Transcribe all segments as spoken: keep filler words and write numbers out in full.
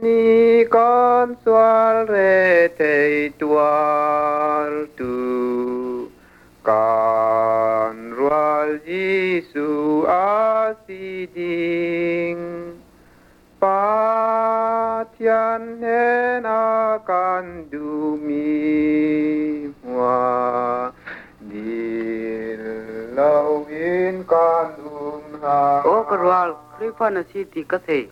ni con sual re te tual tu kan rual Yesu asiding patian hen akan dumi wa dilau in kan umha o karwal krifa na si ti ka the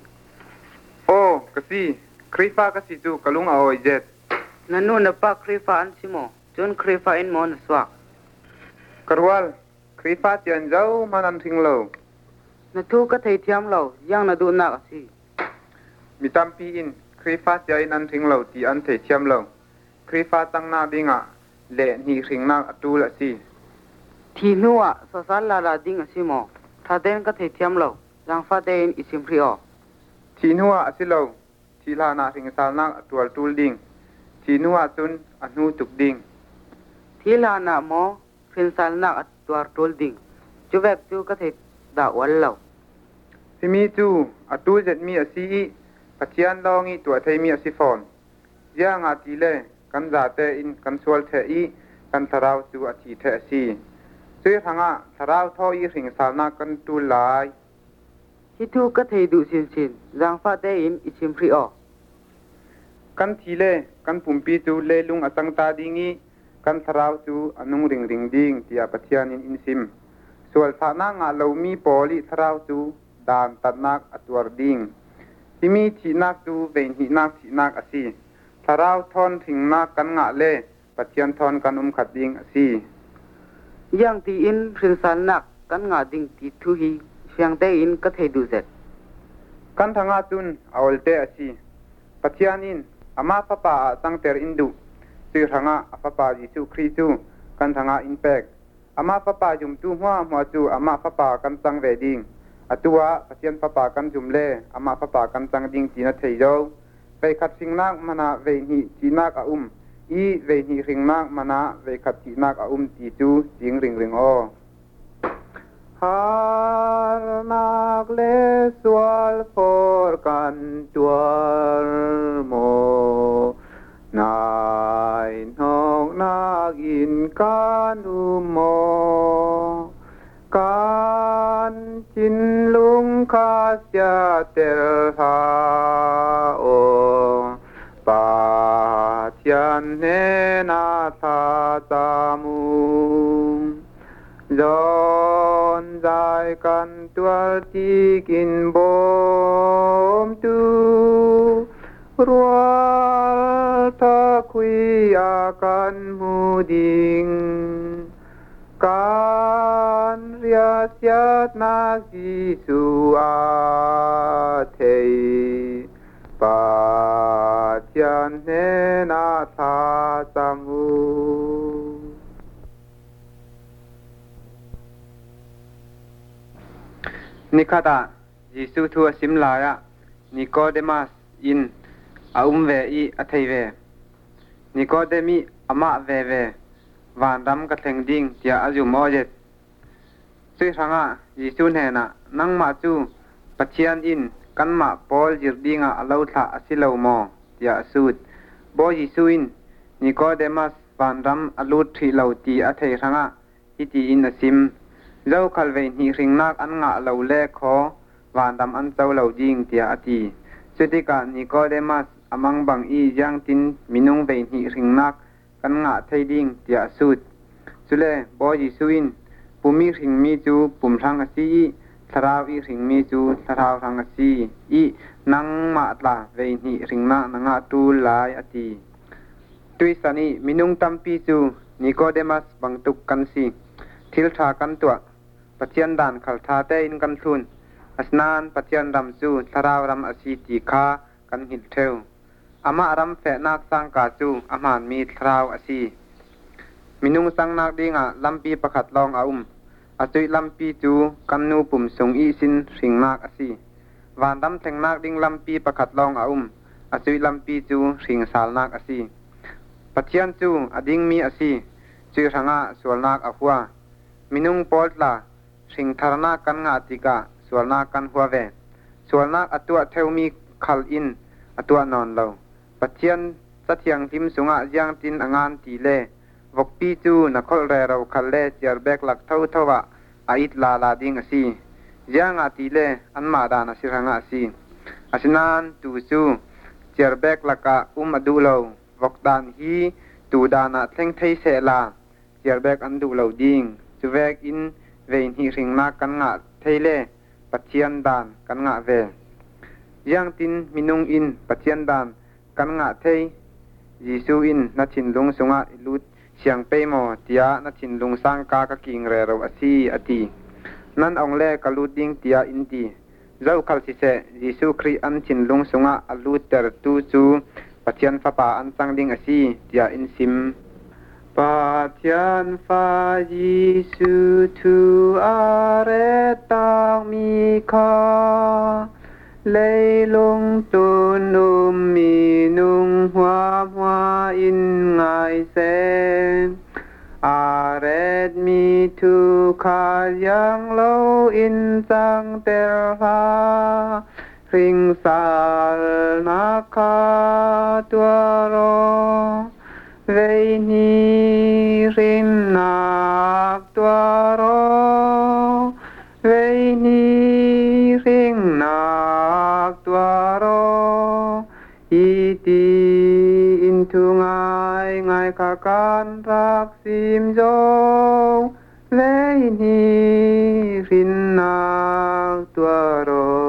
o kasi krifa kasi tu kalung a oi jet nanu na pa krifa an simo chon krifa in mon swak karwal krifa tian zau manan thing lo na thu ka thei thiam lo yang na du na si mi tampi in krifa tia in an thing lo ti an thei thiam lo krifa tang na dinga le ni ring na atu la si thi nuwa so sal la la ding asimo tha den ka thei thiam lo yang fa den isim pri o thi nuwa asilo thi la na ring sal na tual tul ding thi nuwa chun anu tuk ding thi la na mo phin sal na tuar tul ding chu vek chu ka thei da wal lo simi chu atu jet mi asi pachian longi tua thei mi asi phone ya nga ti le kan za te in kan sual the i kan tharau chu a thi the si sui thanga tharau tho i ring sal na kan tu lai hi thu ka thei du sin sin yang fa te in isim pri o kan thi le kan pumpi chu le lung atang ta dingi kan tharau chu anung ring ring ding tia pachian in in sim sual sa na nga lo mi poli tharau chu dan tanak atwar ding simi thi nak chu vein hi nak thi nak asi tharau thon thing na kan nga le pachian thon kan um khat ding asi yang ti in phin sal nak kan nga ding ti thu hi siang te in ka thei du zet kan thanga chun awolte asi pachian in ama papa tang ter indu sui thanga papa Jesu Christu kan thanga in pek ama papa jum tu hwa hwa chu ama papa kan chang ve ding atua pachian papa kan jum le ama papa kan chang ding ti na thei zo ve khat sing nak mana ve ni ti nak a um i ve ni ring nak mana ve khat ti nak a um ti chu jing ring ring o har nak le sual for kan tual mo nai nok nak in kan um mo kan chin lung kha sia tel ha o pa tian ne na tha ta mu John dai kan tual ti kin bom tu rual ta kui akan muding kan riasyat na Jesu a thei patian ne na tha tamu Nikata Jesu thu asim laya Nicodemus in a um ve i a thei ve Nicodemi ama ve ve van ram ka thleng ding tia aju mo jet sui thanga Jesu ne na nang ma chu pachian in kan ma pol jir dinga alo tha asilo mo tia sut bo Jesu in Nicodemus van ram alut thi lo ti a thei thanga iti in asim Zau khalve ni ring nak an nga lo le kho van dam an chau lo jing tia ati sutika Nicodemus amang bang i jang tin minung ve ni ring nak kan nga thei ding tia sut sule bo ji suin pumi ring mi chu pum thang asi tharau i ring mi chu tharau thang asi i nang ma tla ve ni ring na nga tu lai ati tuisani minung tampi chu Nicodemus bang tuk kan si thil tha kan tua pachian dan khal tha te in kan thun asnan pachian ram chu tharau ram asi ti kha kan hil theu ama ram fe nak sang ka chu aman mi tharau asi minung sang nak dinga lampi pakhat long a um atui lampi chu kan nu pum sung i sin ring nak asi van dam theng nak ding lampi pakhat long a um atui lampi chu ring sal nak asi pachian chu ading mi asi chu ranga sual nak a huwa minung poltla ring tharna kan nga tika sualna kan huwa ve sualna atua theu mi khal in อตัวนอนเราปัจเจียนสัตเทียงทิมสุงะยังตินองานตีเล่วกปีจูนักขลเรเราคัลเล่เจียร์เบกหลักเท่าเท่าวะอาอิตลาลาดิงอซียังอาตีเล่อันมาดานอสิรังอซีอาสนานตูซูเจียร์เบกหลักะอุมอดูเราวกดานฮีตูดานาเท่งไทยเสลาเจียร์เบกอันดูเราดิงจูเวกอินเวอินฮีริงนักกันงะไทยเล่ปัจเจียนดานกันงะเวยังตินมินุงอินปัจเจียนดานกันงะไทยยิสูอินนัชินลุงสุงะอิลุดเสียงเปโมเตียนัชินลุงสังกากะกิงเรเราอซีอตีนั่นองเล่กลุดดิงเตียอินตีเจ้าคัลสิเซยิสูครีอันชินลุงสุงะอลุดเตอร์ตูจูปัจเจียนฟ้าป่าอันสังดิงอซีเตียอินซิมปัจเจียนฟ้ายิสูทูอาเรตังมีคาเลยลงตุนุมมีนุงหัวหัวอินไงเซนอาเรดมีทุขายังโลอินจังเตลาริงสาลนาคาตัวโรเวนีรินนักตัวโรเวนีริงนักตัวโรอีตีอินทุงไงไงขะการรักสิมโจเวนีรินนักตัวโร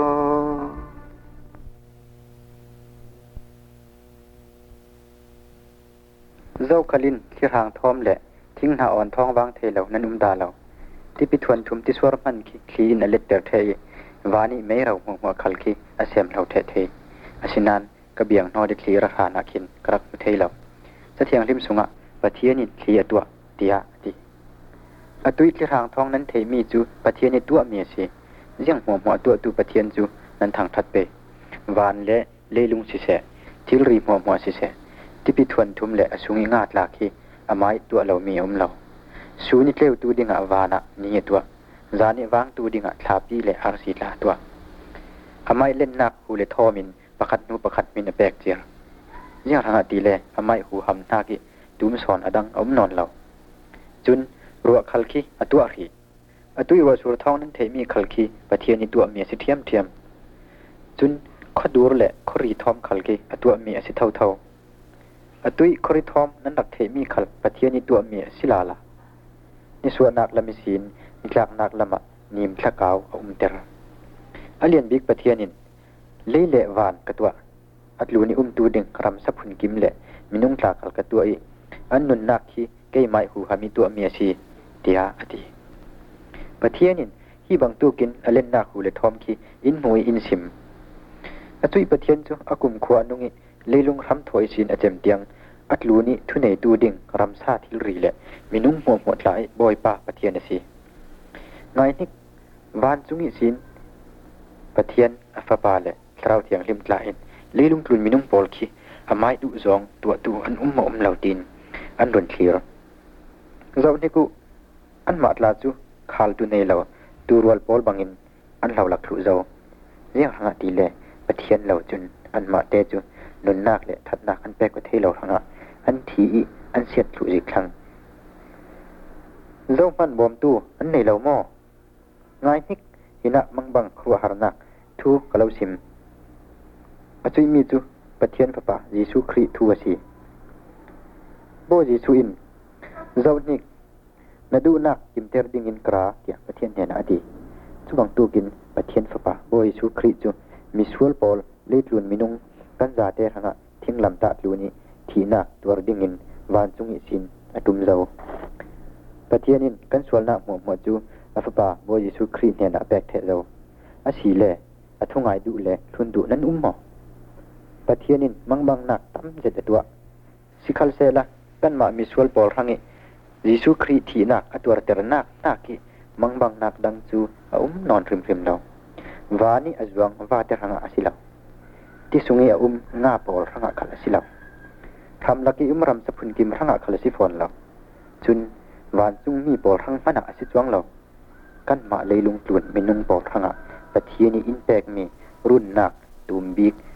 เจ้าคลินที่รางทอมแหละทิ้งหาอ่อนท้องวางเทเหล่านั้นอุ้มดาเราที่ปิทวนทุมที่สวรมันคีคลีนอเล็ดเตอร์เทยวานี่ไม่เราหัวหัวคัลคีอาเซียมเราเทเทอาชินานกระเบียงนอดิคลีราคานาคินกรักมุเทเราจะเทียงริมสุงะปะเทียนิคลีตัวเตียดีอตุยที่รางท้องนั้นเทมีจูปะเทียนิตัวเมียสียังหัวหัวตัวตูปะเทียนจูนั้นทางทัดเปวานและเลลุงสิเสทิลรีหัวหัวสิเสที่ปิทวนทุมและสุงิงาดลาคีอาไม้ตัวเรามีอมเราสูนิเกลตูดิงะวานะนี่ตัวจานิวางตูดิงะทาปีและอาร์ซีลาตัวอาไม้เล่นนักหูเลทอมินประคัดนูประคัดมินเปกเจียร์ยังทางตีเลอาไม้หูหำนากิตูมสอนอดังอมนอนเราจุนรัวคัลคีอตัวรีอตุยวสุรทองนั้นเทมีคัลคีปะเทียนิตัวเมียสิเทียมเทียมจุนขดูรและขรีทอมคัลคีอตัวเมียสิเท่าเท่าอตุยคริทอมนั้นดักเทมีขัลปะเทียนิตัวเมียสิลาลานิส่วนนักละมิสินนิกลากนักละมะนิมทะกาวอุมเตระอเลียนบิกปะเทียนินเลเลวานกะตัวอัตลูนิอุมตูดิงรำสับหุนกิมเลมินุงตากลกะตัวอีอันนุนนักที่เกยไมหูหามีตัวเมียสีเตียอติปะเทียนินฮีบังตูกินอเลนนักหูเลทอมคีอินมวยอินซิมอตุยปะเทียนจูอากุมขวานุงิเลยลงรำถอยสินอาเจมเตียงอัดลูนี่ทุเนตูดิ่งรำซาทิลรีแหละมีนุ่งหัวหมดหลายบอยป่าปะเทียนสิไงนิกวานจุงิสินปะเทียนอัฟปาแหละเราเทียงริมตลาอินเลยลงกลุ่นมีนุ่งปอลคีอาไม้ดุซองตัวตูอันอุ้มหมอมเหล่าดินอันดนเคลียร์เราเนี่ยกูอันมาตลาจูขาวตุเนเราตูรัวปอลบังอินอันเราหลักถูเราเรียกหางตีแหละปะเทียนเราจุนอันมาเตจูนนนักเลยทัดนักอันแปลกว่าที่เราทั้งอ่ะอันทีอันเสียดถูกอีกครั้งเจ้ามันบอมตู้อันในเราหม้อง่ายนิกหินะมังบังครัวหานักทูกะเราซิมอาจุยมีจูปะเทียนพระปะยิสุคริทูวสีโบยิสุอินเจ้านิกนาดูนักกิมเตอร์ดิงินกราเกี่ยปะเทียนเห็นอดีจุบังตู้กินปะเทียนพระปะโบยิสุคริจูมิสวลปอลเลดลุนมินุงกันจาเตหงะทิ้งลำตาลูนี้ทีนักตัวดิ่งินวานจุงอิสินอตุมเจ้าปะเทียนินกันสวลนักหมวหมวจูอัฟปาโบยิสุคริเนี่ยนักแบกเทเจ้าอาศีเล่อทุ่งไงดูเล่ทุนดูนั้นอุ้มหมอปะเทียนินมังบังนักตั้มเจ็ดตัวสิคัลเซละกันมามิสวลปอลรังอิยิสุคริทีนักอตัวเตระนักนักกิมังบังนักดังจูอุ้มนอนริมริมเราวานี่อจวงวาเตรังอาศิลาที่สุงีอุ้มงาปอลรังอัคลสิลาทำลักอุ้มรำสะพุนกิมรังอัคลสิฟอนเราจุนวานจุงมีปอลรังมันอาศิจวงเรากันมาเลยลุงตุนเมนุงปอลรังอัปะเทียนีอินแปกมีรุ่นนักตูมบิก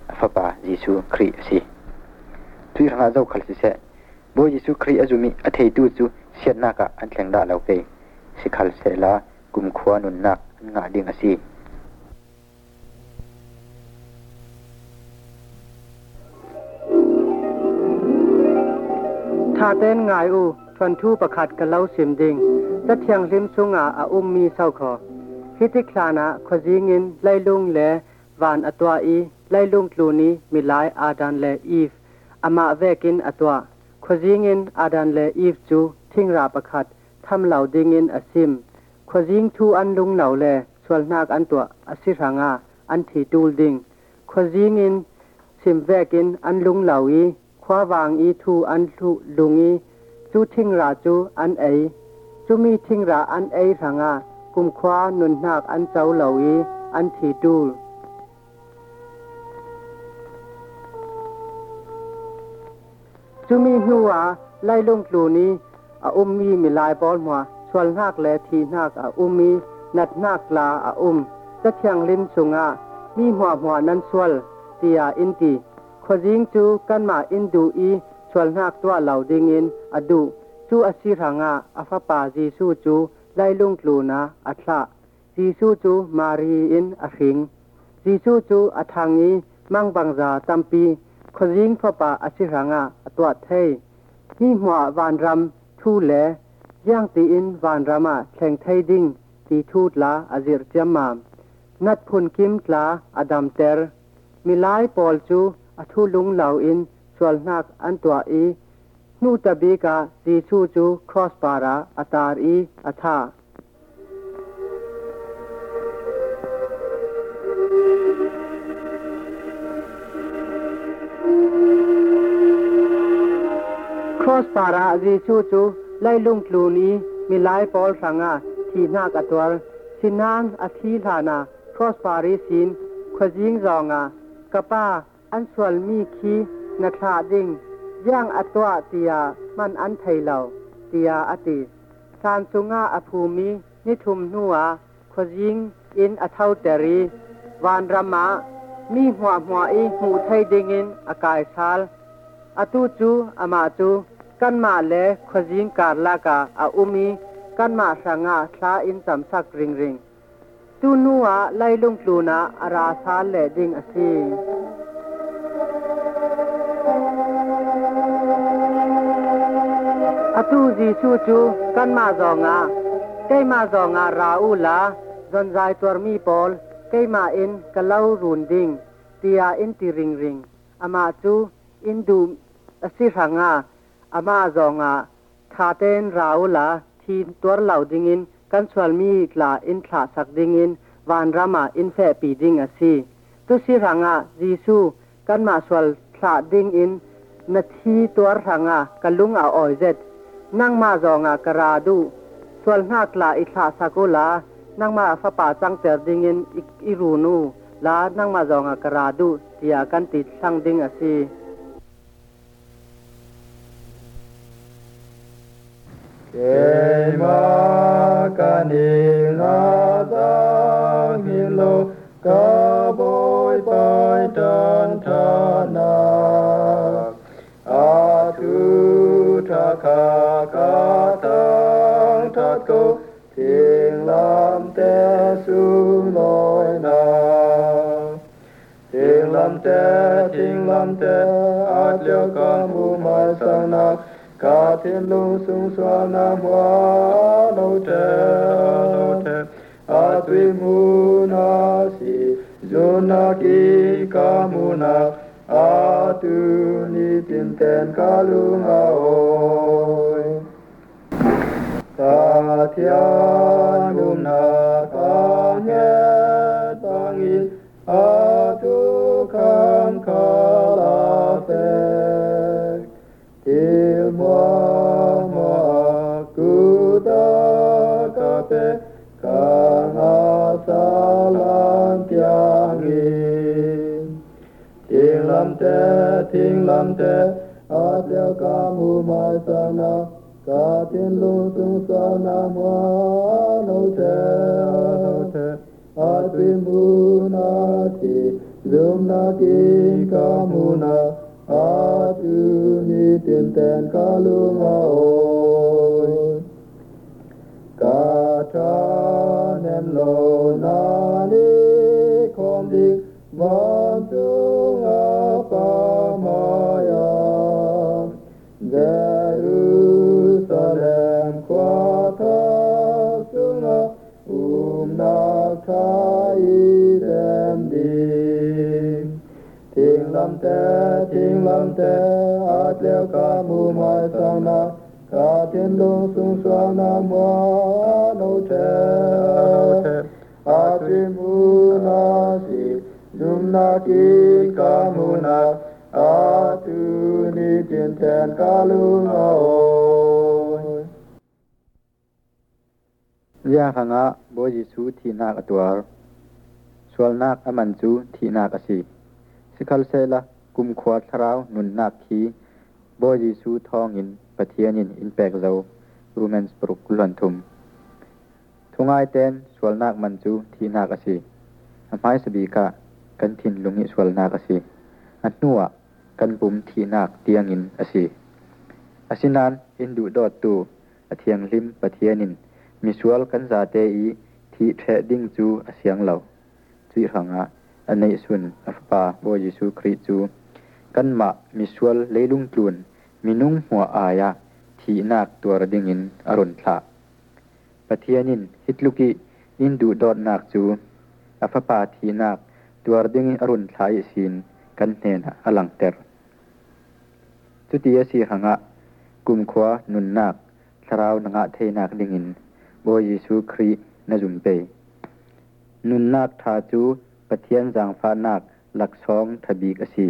ฟะปาเยซูคริสต์สิทุยรังอาเจ้าขัลสิเสบ่เยซูคริสต์อจุมีอเทยตูจูเสียนนักอันแข็งดาเหล่าเปสิขัลเสลากุมขวานุนนักอันงาดิ่งอสิถ้าเต้นง่ายอูทวนทูประคัดกับเล่าสิมดิงจะเทียงริมสุงอาอาอุมมีเศร้าขอฮิติคลานะขจิงินไล่ลุงและวานอตัวอีไล่ลุงตลูนี้มีหลายอาดันและอีฟอามาเวกินอตัวขจิงินอาดันและอีฟจูทิ้งราประคัดทำเหล่าดิงินอซิมขจิงทูอันลุงเหล่าและส่วนนักอันตัวอสิรังอาอันที่ตูลดิงขจิงินสิมเวกินอันลุงเหล่าอีขวาวางอีทูอันทุลุงอีจูทิ้งราจูอันเอจูมีทิ้งราอันเอรังอากุมขวานุนนักอันเจ้าเหล่าอีอันที่ตูลจูมีหัวไล่ลงตลูนี้อาอุมมีมีลายบอลหัวส่วนนักและทีนักอาอุมมีนัดนักลาอาอุมจะเทียงลิมสุงอามีหัวหัวนั้นส่วนเตียอินตีขจิงจูกันมาอินดูอีส่วนนักตัวเหล่าดิงินอดูจูอสิรังอาอฟปาจีซูจูไล่ลงตลูนาอัตละจีซูจูมารีอินอหิงจีซูจูอทางนี้มังบังซาตัมปีขจิงพปาอสิรังอาตัวเทยมีหัววานรำทูแลย่างตีอินวานรามาแข่งไทยดิ้งตีทูดลาอซิรจามามนัดพุนกิมลาอดัมเตอร์มีหลายปอลจูอทูลุงเหล่าอินส่วนนักอันตัวอีนูตบีกาจีซูจูครอสปาราอตาร์อีอธาครอสปาราจีซูจูไล่ลุงตลูนี้มีหลายปอลสังอาที่นักอตัวสินางอธิลานาครอสปาริสินขจิงรองากะป้าอันส่วนมีคีนักขาดิ่งย่างอตัวเตียมันอันไทยเหล่าเตียอติสานสุงาอภูมินิทุมนัวขจิงอินอเทาเตรีวานรามะมีหัวหัวอีหูไทยดิ่งินอากายซาลอตุจูอามาจูกันมาเลขจิงการลากาอาอุมีกันมาสังอาสาอินสัมสักริงริงตูนัวไล่ลุงตลูนาอาราซาเลดิงอซีอตูจีชูจูกันมาจองาใกล้มาจองาราอูลาจนใจตัวมีปอลใกล้มาอินกะเล่ารุนดิงเตียอินติริงริงอามาจูอินดูอสิรังอาอามาจองาทาเตนราอูลาทีตัวเหล่าดิงินกันสวลมีกลาอินทราสักดิงินวานรามาอินเฟปีดิงอซีตุสิรังอาจีซูกันมาสวลทราดิงอินนาทีตัวรังอากันลุงอาออยเจ็ดนั่งมาจองากราดูส่วนนักลาอิทราสักุลานั่งมาฟป่าจังเตอร์ดิงินอิรูนูลานั่งมาจองากราดูเตียกันติดสังดิงอซีเกมากันอิลาตาฮิโลกาบอยไปดันทานาอาตุทาคากาตังทัดโกทิงลำเตสุลอยนาทิงลำเตทิงลำเตอาเลียวกามูมาสังนากาทินลุงสุงสวานามัวโนเตโนเตอาตุยมูนาสิจุนากิกามูนาอาตุนิตินเตนกาลุงอาโอยตาเทียนลุมนาตาเฮตังอิอาตุคัมคาลาเฟทิลมัวมัวกุตากาเปกังอาสาลันเตียงอินทิงลำเตทิงลำเตอาเดียวกามูมาสนากาทินลุสุงสานามัวโนเตโนเตอาตุมูนาติ Zoom na king kamuna atu ni tin ten kalunga oi kata nem lo na ni kom dik bantung apa maya Jerusalem kuata sunga um nak thai dem di Ting lam te ting lam te at leo ka mu mai sang na ka tin lung sung swa na mo no te at mu na si zum na ki ka mu na atu ni tin ten ka lung oi Ya hanga bo Jesu thi nak atwar swal nak aman chu thi nak asi sikal sela kum khwat tharau nun nak khi bo Jesu thongin pathianin in pek zo Romans pruk lon thum thungai ten swal nak man chu thi nak asi amai sabi ka kan thin lungi swal nak asi atnuwa kan pum thi nak tiangin asi asinan indu dot tu athiang lim pathianin miswal kan za te i thi the ding chu asyang lo chui hanga anei sun afpa bo Jesu Christ chu kan ma miswal leilung tlun minung hua aya thi nak tur dingin aron thla pathianin hitluki indu dot nak chu afapa thi nak tur dingin aron thlai sin kan hena alang ter chutia si hanga kum khwa nun nak tharau nanga theinak dingin bo Jesu Christ na jumpe nun nak tha chu pathian jang pha nak lak song thabik asi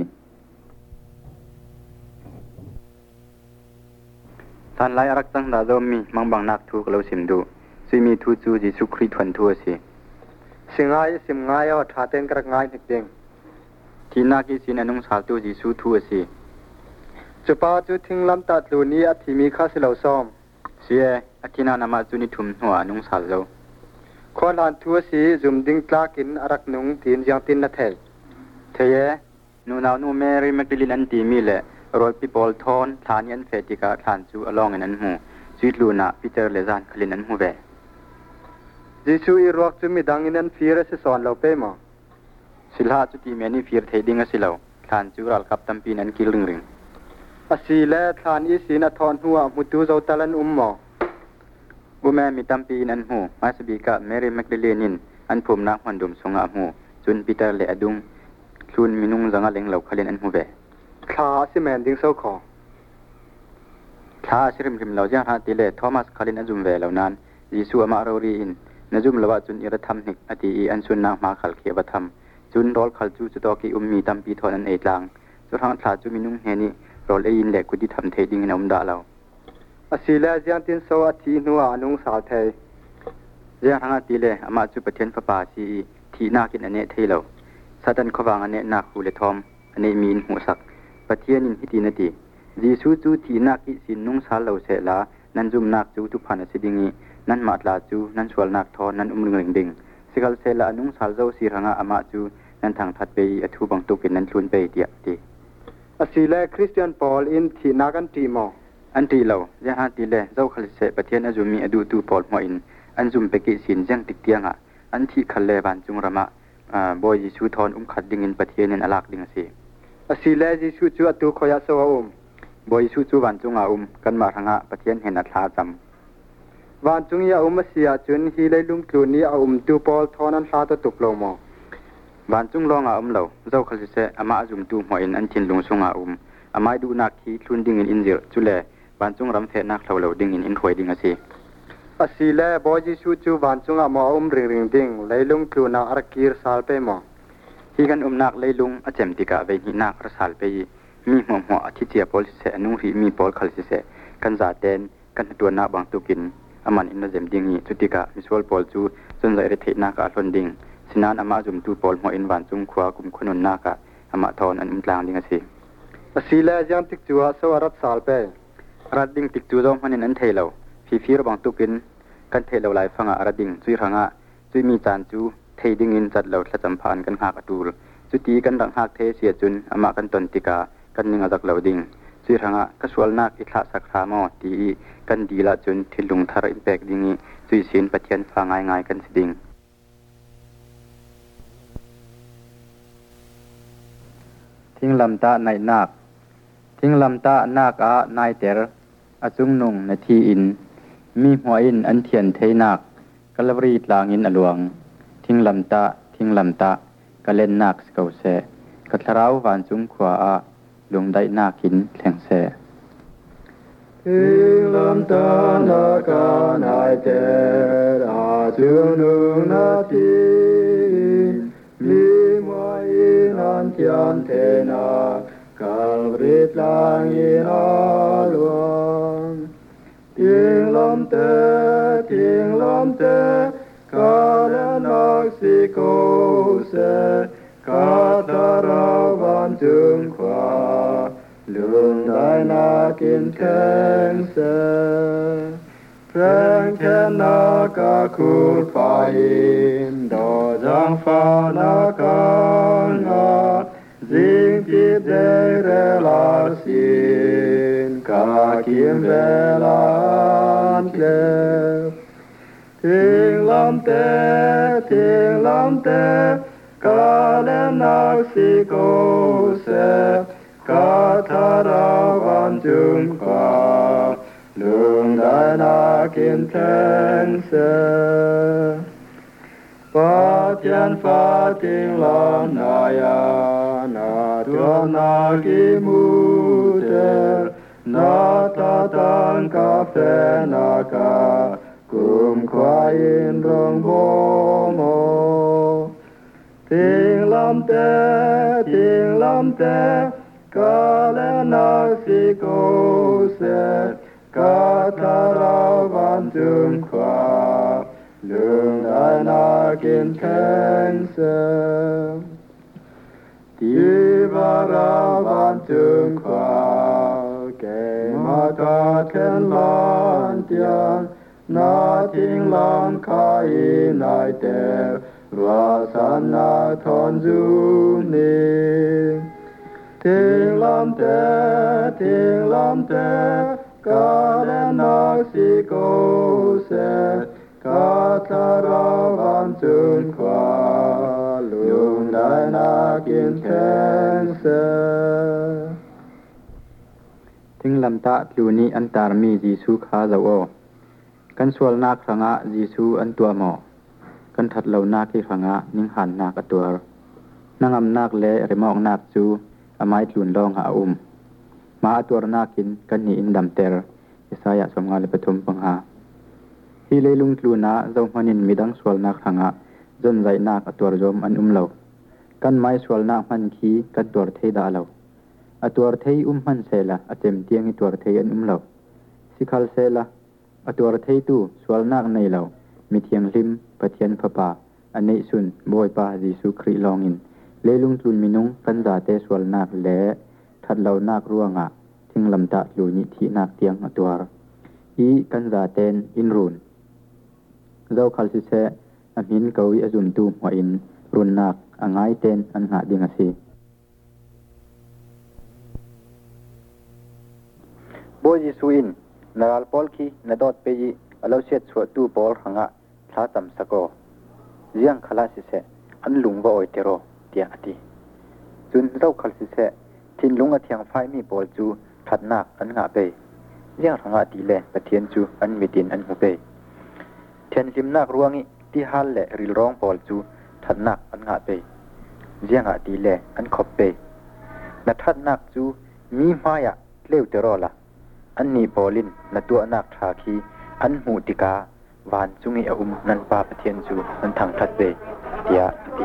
tan lai arak tang da zomi mangbang nak thu kalo simdu simi thu chu Jesu Christ thwan thu asi singai simngai aw tha ten krak ngai tik tina ki sin anung sal tu Jesu thu asi chupa chu thinglam ta tluni athimi kha silo som sie athina nama chu ni thum hwa anung sal zo kholan thu si zum ding tlakin arak nung tin jang tin na thel theye nu naw nu Mary Magdalene an ti mi le rol people thon thanian fetika than chu along an hu chuitluna Peter le zan khalin an hu ve Jesu i rock chu mi dangin an fira se son lo pe ma silha chu ti meni fir theding asilo than chu ral kap tampi nan kil ring ring asile than i sin a thon huwa mutu zo talan ummo bume mi tampi nan hu masbika Mary Magdalene in an phum na hwandum songa hu chun Peter le adung thlun minung zanga leng lo khalin an hu ve kha si men ding so kho kha sirim rim lo ja ha ti le Thomas khalin azum ve lo nan Jesu ama rori in najum lawa chun ira tham nik ati i an sun na ma khal khe ba tham chun rol khal chu chu to ki ummi tampi thon an ei tlang chu thang thla chu minung he ni rol e in le ku di tham the ding in um da lo asila jiang tin so athi nuwa anung sa thei je hanga ti le ama chu pathian fa pa si thi na kin ane theilo satan khowang ane na khu le thom ane min hu sak pathian in hiti na ti Jesu chu thi na ki sin nung sal lo se la nan zum nak chu tu phana sidingi nan ma tla chu nan swal nak thon nan um ring ding sikal se la anung sal zo si ranga ama chu nan thang that pe athu bang tu kin nan thlun pe ti ti asile Christian Paul in thi na kan ti mo an ti lo ja ha ti le zo khal se pathian azumi adu tu Paul mo in an zum pe ki sin jang tik tianga an thi khal le ban chung rama boy Jesu thon um khat ding in pathian in alak ding ase asile Jesu chu atu khoya so um boy Jesu chu ban chunga um kan ma ranga pathian hen athla cham van chung ya um sia chun hi le lung tluni a um tu Paul thon an hla to tuk lo mo van chung longa um lo zo khal se ama azum tu mo in an thin lung sunga um amai du nak khi thlun ding in injir chule van chung ram the nak thlo lo ding in in khoi ding ase asile boy Jesu chu van chung a mo um ring ring ding leilung tluna arakir sal pe mo hi kan um nak leilung a chem tika ve hi nak ra sal pe mi hmo hmo athi chia pol se anu ri mi pol khal se kan za ten kan tu na bang tu kin aman in na jem ding ni chutika miswal pol chu chon zai re the na ka hlon ding sinan ama zum tu pol mo in van chung khwa kum khunun na ka ama thon an um tlang ding ase asile jang tik chuwa so arat sal pe arat ding tik chu dom hanin an theilo phi phir bang tu kin kan theilo lai phanga arat ding chui ranga chui mi chan chu thei ding in chat lo thla cham phan kan ha ka tur จุตีกันดังหักเทเสียจุนอามากันตนติกากันนิงอาจักเหลาดิ่งจุยหังะกสวลนักอิทละสักรามอตีกันดีละจุนทิลุงทาร์อินเปกดิ่งจุยสินปะเทียนฟังง่ายง่ายกันสิดิ่งทิ้งลำตาในนักทิ้งลำตานักอานายเตอร์อาจุงนงนาทีอินมีหัวอินอันเทียนเทนักกลบรีตลางินอลวงทิ้งลำตาทิ้งลำตากะเล่นนักสเกาเสกัทราววานจุงขวาอาลงได้นากินแข่งเสทิ้งลำตานากานายเตอร์อาจุงนงนาทีมีหัวอินอันเทียนเทนักKalbrit langin alwang Ting lam te, ting lam te Kalen aksiko se Kataravan tung kwa Lung dai na kin keng se Preng ken na ka kur pa in Do jang fa na ka nga Zing kip de relasin ka kim velan klep Ting lam te, ting lam te Kalem naksiko se Kataravan tung kwa Lung dai na kim keng se Patian fating lam naya na tua na ki muter na tatan ka fe na ka kum kwain rong bomo ting lam te ting lam te ka le na si ko se ka taravan tum kwa Lung dai na kin keng se Di varavan tung kwa Ke mata ken lan tian Na ting lam ka inai te Rasan na ton zu ni Ting lam te, ting lam te Ka le nak si ko se Kataravan tung kwa Lung dai na kin keng se ทิ้งลำตาลูนี้อันตารมีจีซูขาเจ้าโอกันสวลนาครังะจีซูอันตัวหมอกันถัดเหล่านาคีรังะนิ่งหันนาคตัวนางอำนาคเละริมองนาคจูอไม้ลุนลองหาอุ้มมาตัวนาคินกันนี่อินดำเตอร์อิสายะสมงานปฐมปังหาฮีเลยลุงลูนาเจ้ามันินมีดังสวลนาครังะจนใจนาคตัวจอมอันอุ้มเหล่ากันไม้สวลนาคมันขีกันตัวเทดาเหล่าอตัวเทยอุ้มมันเสละอเต็มเตียงตัวเทยอันอุ้มเหล่าสิคัลเสละอตัวเทยตู้สวลนาคในเหล่ามีเทียงลิมปะเทียนพระป่าอันนี้สุนบอยป่าจีสุครีลองอินเลลุงตุนมินุงกันดาเตสวลนาคแหล่ทัดเหล่านาคร่วงอ่ะทิ้งลำตะลูนิที่นาคเตียงอตัวอีกันดาเตนอินรุนเจ้าคัลสิเสอมินเกวีอจุนตูหัวอินรุนนักอ่างไอเตนอันหาดิงาซีโบจิสุอินนาลปอลคีนาดอดเปยีอลาวเซียสวตูปอลหังะทาตัมสกอเจียงขลาสิเสอันลุงว่าโอเตโรเตียอติจุนเจ้าคัลสิเสทินลุงอเทียงไฟมีปอลจูทัดนักอันงาเปยเจียงหังะตีเลปะเทียนจูอันมีดินอันหูเปยเทียนซิมนักรวงิที่ฮัลเล่ริลร้องปอลจูทัดนักอันงาเปยเจียงอาตีเล่อันขบเปยนัทัดนักจูมีมายะเลี้ยวเตโรละอันนี้ปอลินนัตัวนักทาคีอันหูติกาวานจุงิอุ้มนันปาปะเทียนจูนันทางทัดเปยเตียติ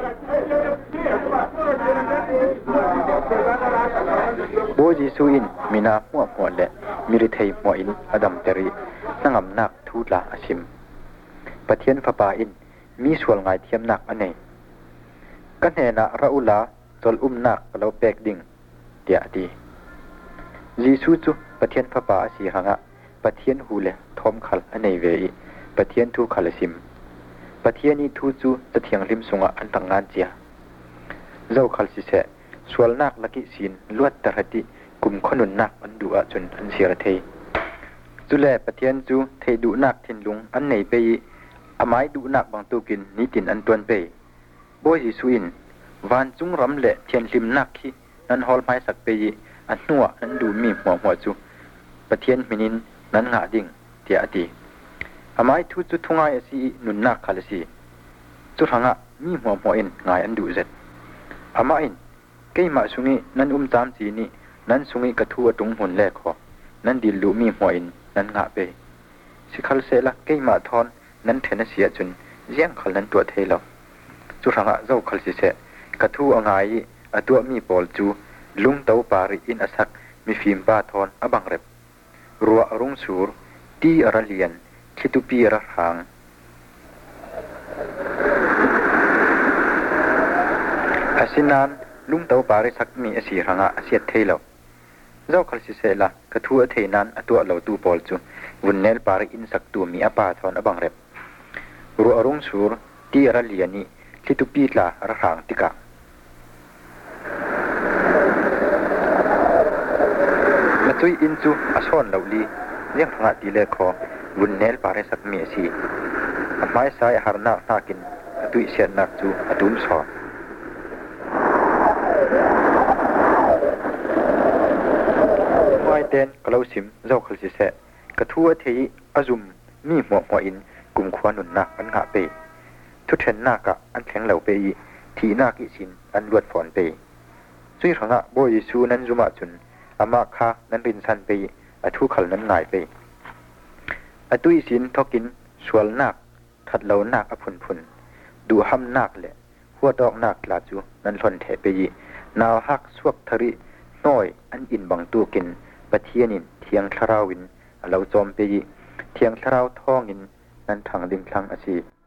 โบจิสุอินมีนาหัวหัวเละมิริเทยหัวอินอดัมเตรีนั่งอำนักทูตลาอาชิมปะเทียนพระปาอินมีส่วนไงเทียมนักอันไหนกันเห็นระอุลาจลอุ้มนักเราเปกดิ่งเดียดีจีซูจูปะเทียนพระปาสีหังะปะเทียนหูเลทอมขัลอันไหนเวอีปะเทียนทูขัลซิมปะเทียนนี้ทูจูจะเทียงริมสุงะอันต่างงานเจียเจ้าขัลสิเสสวลนักลักิสินลวดตระดิกุมขนุนนักอันดุอาจนอันเสียระเทจุแลปะเทียนจูเทดุนักทินลุงอันไหนไปอามายดุนักบางตูกินนิตินอันตวนไปโบยสุอินวันจุงรำเละเทียนลิมนักขี้นั้นฮอลไม้สักไปอันนัวนั้นดูมีหัวหัวจูปะเทียนมินินนั้นงาดิ่งเตียตีอามายทุจุทุงไอสีนุนนักขัลสีจุหังะมีหัวหัวอินงายอันดูเจ็ดอามายเกี่ยมาสุงินั้นอุ้มตามจีนี่นั้นสุงิกระทัวตุงหุ่นแรกขอนั้นดิลูมีหัวอินนั้นงาไปสิขัลเสละเกี่ยมาทอนนั้นเทนเสียจนเยี่ยงขัลนั้นตัวเทลจุหังะเจ้าขัลสิเสกระทัวงายอตัวมีปอลจูลุงเต้าปาริอินอสักมีฟิล์มบาทอนอบังเร็บรัวรุ่งสูรตีอระเลียนคิตุปีระหางอาศินานลุงเต้าปาริสักมีอสีรังอาเสียเทลเจ้าขัลสิเสละกระทัวเทนันอตัวเหล่าตูปอลจูวุนเนลปาริอินสักตัวมีอปาทอนอบังเร็บรัวรุ่งสูรตีอระเลียนีคิตุปีลาระหางติกะมาช่วยอินจูอาชอนเหล่าลีเลี้ยงทางตีเลคอวุนเนลปาริสักมีอสีไม้สายหารนักนากินตุยเสียนักจูอดุลสอนไม้เต้นกลาวซิมเจ้าขัลสิเสกระทัวเทียอาจุมมีหัวหัวอินกลุ่มขวานุนนักอันหาเปทุเทนนากะอันแข็งเหล่าเปยทีนากิสินอันลวดฝอนเปยซุยขังะโบยิสูนั้นจุมาจุนอามาคานั้นรินสันเปยอทุขัลนั้นง่ายเปยอตุยสินทอกินสวลนักถัดเหล่านักอภุนพุนดูห้ำนักแหละหัวดอกนักลาจูนั้นทนเถเปยนาวฮักสวกทริน้อยอันอินบังตัวกินปะเทียนินเทียงทราวินเหล่าจอมเปยเทียงทราวทองินนั้นทางลิมทางอาชี